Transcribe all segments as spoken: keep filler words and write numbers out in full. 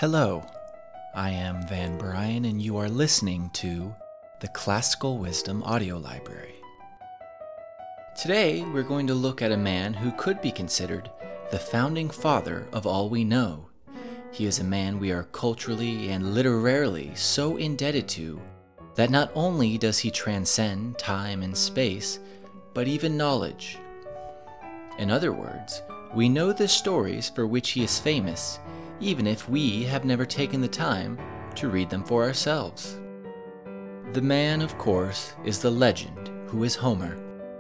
Hello, I am Van Bryan, and you are listening to the Classical Wisdom Audio Library. Today, we're going to look at a man who could be considered the founding father of all we know. He is a man we are culturally and literarily so indebted to that not only does he transcend time and space, but even knowledge. In other words, we know the stories for which he is famous, even if we have never taken the time to read them for ourselves. The man, of course, is the legend who is Homer.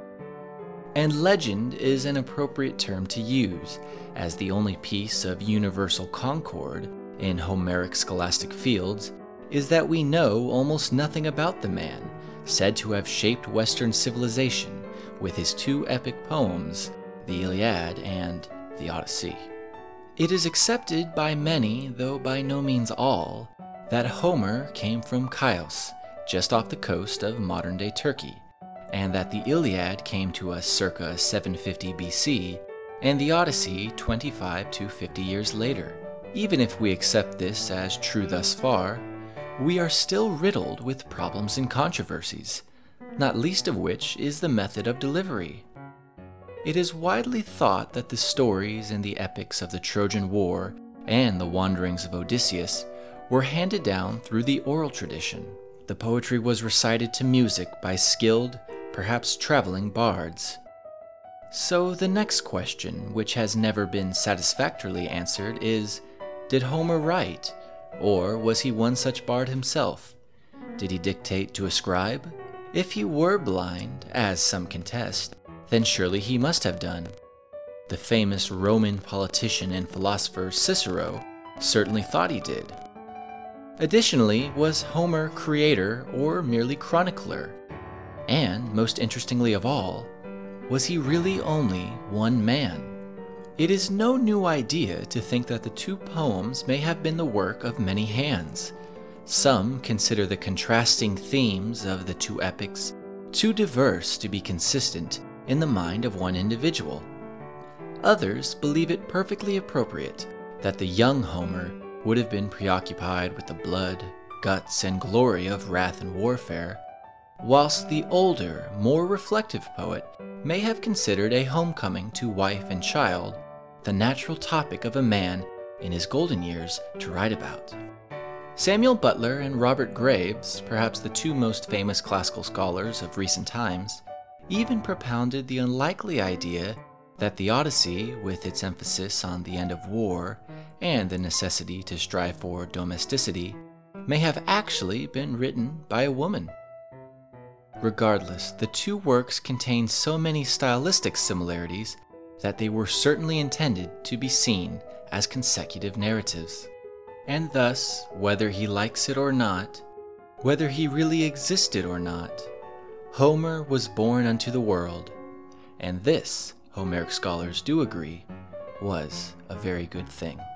And legend is an appropriate term to use, as the only piece of universal concord in Homeric scholastic fields is that we know almost nothing about the man said to have shaped Western civilization with his two epic poems, the Iliad and the Odyssey. It is accepted by many, though by no means all, that Homer came from Chios, just off the coast of modern-day Turkey, and that the Iliad came to us circa seven fifty B C, and the Odyssey twenty-five to fifty years later. Even if we accept this as true thus far, we are still riddled with problems and controversies, not least of which is the method of delivery. It is widely thought that the stories in the epics of the Trojan War and the wanderings of Odysseus were handed down through the oral tradition. The poetry was recited to music by skilled, perhaps traveling bards. So the next question, which has never been satisfactorily answered, is, did Homer write, or was he one such bard himself? Did he dictate to a scribe? If he were blind, as some contest, then surely he must have done. The famous Roman politician and philosopher Cicero certainly thought he did. Additionally, was Homer creator or merely chronicler? And, most interestingly of all, was he really only one man? It is no new idea to think that the two poems may have been the work of many hands. Some consider the contrasting themes of the two epics too diverse to be consistent in the mind of one individual. Others believe it perfectly appropriate that the young Homer would have been preoccupied with the blood, guts, and glory of wrath and warfare, whilst the older, more reflective poet may have considered a homecoming to wife and child the natural topic of a man in his golden years to write about. Samuel Butler and Robert Graves, perhaps the two most famous classical scholars of recent times, even propounded the unlikely idea that the Odyssey, with its emphasis on the end of war and the necessity to strive for domesticity, may have actually been written by a woman. Regardless, the two works contain so many stylistic similarities that they were certainly intended to be seen as consecutive narratives. And thus, whether he likes it or not, whether he really existed or not, Homer was born unto the world, and this, Homeric scholars do agree, was a very good thing.